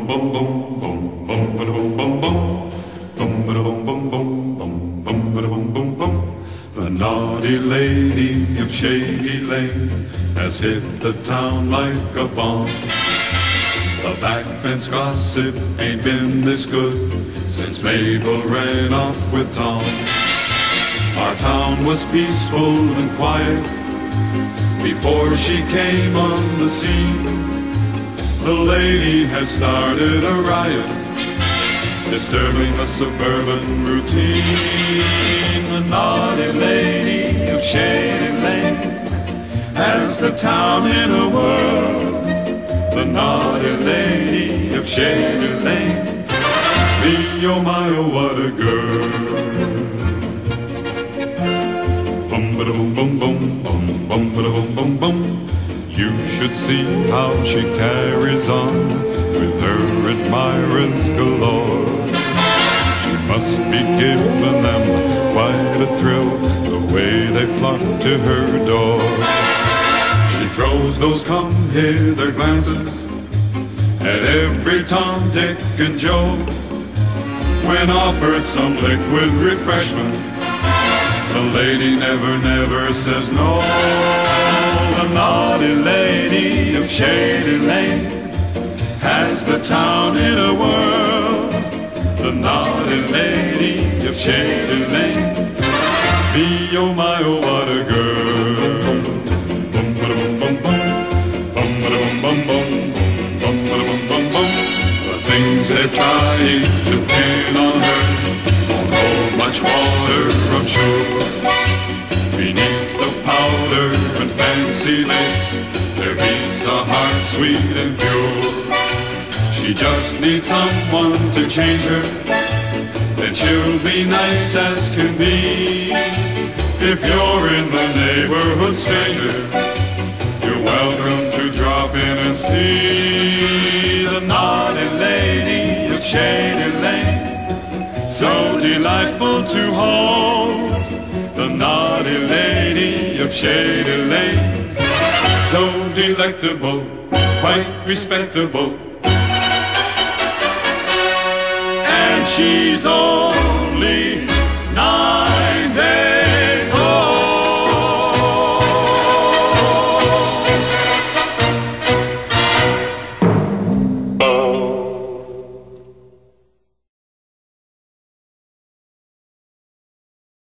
bum bum bum bum bada bum bum bum bum bada bum bum bum bum bum bada bum bum bum. The naughty lady of Shady Lane has hit the town like a bomb. The back fence gossip ain't been this good since Mabel ran off with Tom. Our town was peaceful and quiet before she came on the scene. The lady has started a riot, disturbing the suburban routine. The naughty lady of Shady Lane has the town in a whirl. The naughty lady of Shady Lane, me, oh my, oh what a girl. Bum ba da bum bum bum bum bum ba da bum bum bum. You should see how she carries on with her admirers galore. She must be giving them quite a thrill, the way they flock to her door. She throws those come-hither glances at every Tom, Dick, and Joe. When offered some liquid refreshment, the lady never, never says no. The naughty lady of Shady Lane has the town in a whirl. The naughty lady of Shady Lane, me, oh my, oh what a girl. Bum ba da bum bum bum, bum ba da bum bum bum, bum ba da bum bum bum. The things they're trying to pin on her won't hold much water, I'm sure. Beneath the powder and fancy lace, there beats a heart sweet and pure. She just needs someone to change her, then she'll be nice as can be. If you're in the neighborhood, stranger, you're welcome to drop in and see the naughty lady of Shady Lane, so delightful to hold. The naughty lady of Shady Lane, so delectable, quite respectable, and she's only 9.